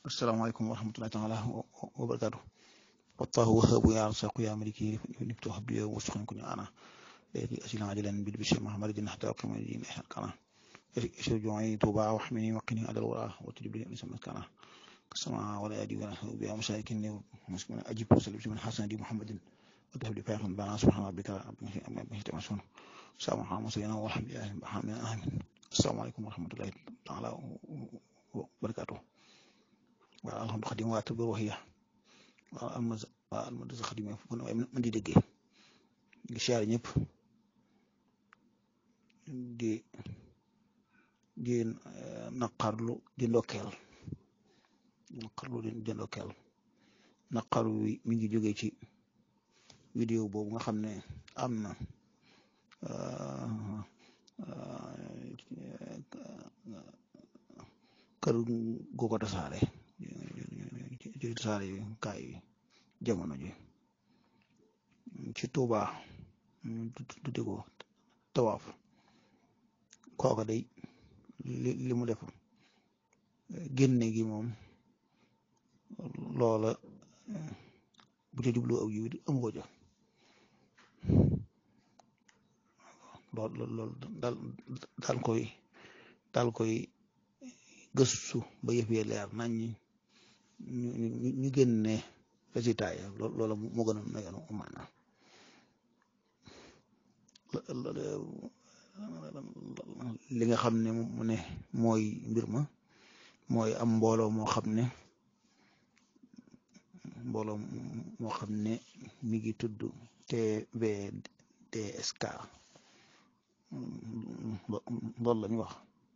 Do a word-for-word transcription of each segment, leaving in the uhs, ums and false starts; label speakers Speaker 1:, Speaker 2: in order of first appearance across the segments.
Speaker 1: asalaamaaleykum wa rahmatullahi taala wa barakaatu wattaahu wahaabu yaa rasaaqu yaa maliki niftu habli yow wastaxin ku ñu ana léegi asilan ajilan bil bishri muhammadin hatta qima din ihsan kana yashir ju'i tuba wa hamini wa qini adal wara wa tujib li isma kana kasama wala adi wa bi amshakin muslimin ajib sallim min hasan di muhammadin wa tahdi fa'an bana subhana rabbika amma yasifun sama muhammad wa alhamdulillahi amin amin asalaamaaleykum wa rahmatullahi taala wa barakaatu waaw alhamdulilah xadim waa tëb wax ya waaw almaz waaw almaz xadim fu ne waaye man di déggee ngi siyaare ñëpp di di naqarlu di ndokkeel di naqarlu di ndokkeel naqaru wi mi ngi jógee ci vidéo boobu nga xam ne am na kër gu ko tasaare ci tasaare kaay jamono ji ci Tuuba tudde ko tawaaf kooka day li li mu def génne gi moom loola bu ca jublu aw yiw amu ko ja lool lool daal daal koy daal koy gëstu ba yëf yi leer nañ ñu ñu ñu génne résultat yi loola moo gën a nayoon maanaam li nga xam ne mu ne mooy mbir ma mooy am mbooloo moo xam ne mbooloo moo xam ne mi ngi tudd T V D S K loolu la ñu wax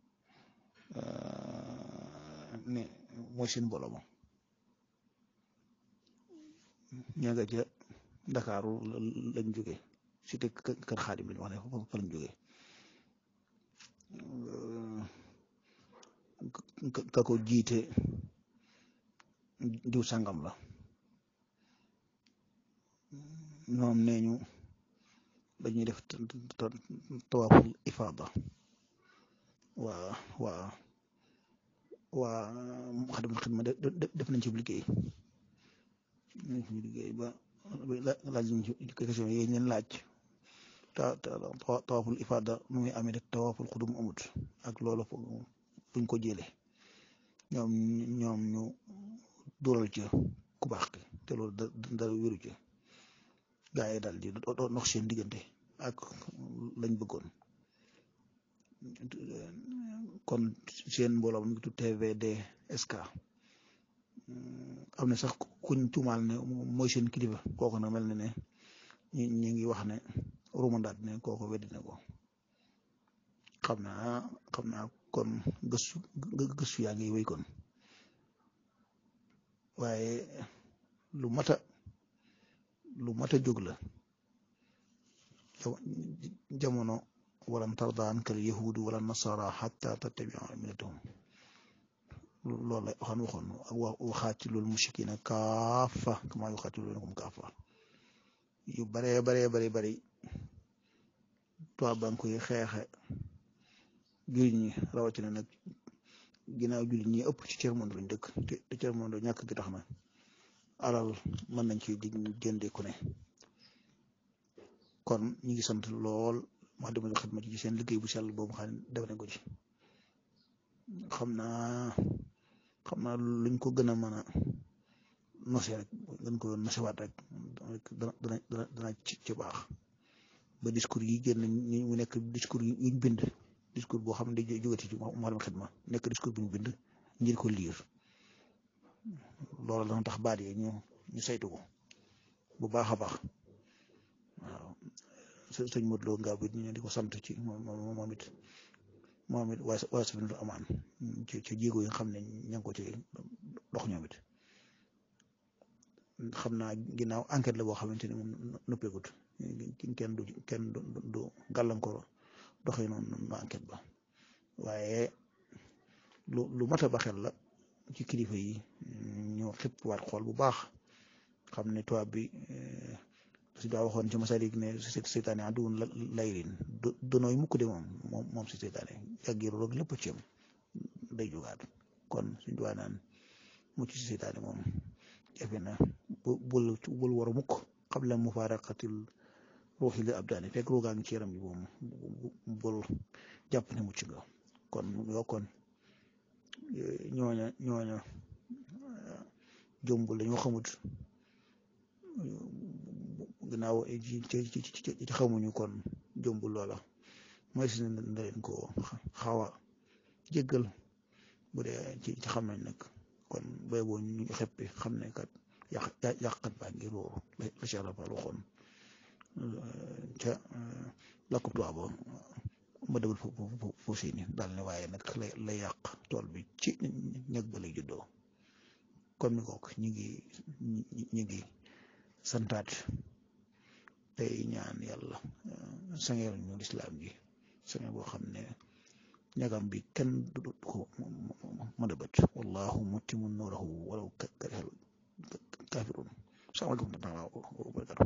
Speaker 1: ne mooy seen mbooloo moom ña nga ca Ndakaaru lañ jóge cité kër Xaadim lañ wax ne fa lañ jóge ka ko jiite diw sangam la ñoom nee ñu dañuy def tawaaful ifaada waa waa waa Moukhaddamatoul Khidma def nañ ci liggéey nañ ci liggéey ba laaj ñu ci question yi leen laaj ta tawaaful ifaada mu ngi amee rek tawaaful xudum amut ak loolu fuñ ko jëlee ñoom ñoom ñu dural ci ku baax ki te loolu dara wéru ci gaa yi daal di dox seen diggante ak lañ bëggoon kon seen mbooloo mi ngi tudd T V D S K am na sax kuñ tuumaal ne mooy seen kilifa kooku nag mel na ne ñi ñi ngi wax ne rumandaat ne kooku weddi na ko xam naa xam naa kon gëstu gëstu yaa ngi wéy kon waaye lu mat a lu mat a jóg la jamono walan tarda anka al yahudu wala nasara hatta tattabi'a millatahum loolu la waxaan waxoon waxaatilul mushrikina kaafa kama yuqaatilunakum kaafa yu baree baree bari bari tubaab banque yi xeexe jullit ñi rawatina nag ginnaaw jullit ñi ëpp ci tiers monde lañ dëkk te tiers monde ñàkk gi tax na alal mën nañ ci di jëndee ku ne kon ñi ngi sant lool Moukhaddamatoul Khidma ci seen liggéey bu sell boobu xam ne def nañ ko ci xam naa xam naa luñ ko gën a mën a nose rek gën ko nosewaat rek dana dana dana dana ci baax ba discours yi génn ñi mu nekk discours yuñ bind discours boo xam ne day jógati ci Moukhaddamatoul Khidma nekk discours bu ñu bind ngir ko liir loolu dana tax baat yi ñu ñu saytu ko bu baax a baax waaw sëñ Modou Lo Ngabou ñu di ko sant ci moom moom it moom it waaye waaye sa bindu amaan ci ci jéego yi nga xam ne ña ngi ko ci dox ñoom it xam naa ginnaaw enquête la boo xamante ni moom noppeegut kenn du kenn du du gàllankoor doxee noonu na enquête ba waaye lu lu mat a ba xel la ci kilifa yi ñoo xëpp waat xool bu baax xam ne tubaab bi si daa waxoon ci Masalik ne seytaane aduwwun layyin donooy mukk de moom moom moom si seytaane yàggiru rek lépp ci am day jógaat kon suñu duwaa naan mucc ci seytaane moom jafe na bu bul bul war a mukk qabla mufaaraqatil ruuxi li abdaani fekk ruugaa ngi ci yaram bi moom bul jàpp ne mucc nga kon yoo kon ñooña ñooña jombul dañoo xamut gannaaw ci ci ci xamuñu kon jombul loola mooy si ne leen ko xaw a jéggal bu dee ci ci xam nañ nag kon bay boo ñu xeppi xam ne kat yàq yàqat baa ngi róoru la Cheikh Rafal waxoon ca lakkub tubaab ba ma dëbal foofu foofu si ni daal ne waaye nag lay lay yàq tool bi ci ñag ba lay juddoo kon mi kook ñi ngi ñi ngi santaat tey ñaan yàlla sangeel ñu lislaam ji sange boo xam ne ñagam bi kenn du ko mën a bët wallahu mutimmu nuurahu walaw karihal kaafiruun salaamaaleykum wa rahmatullaahi wa barakaatuh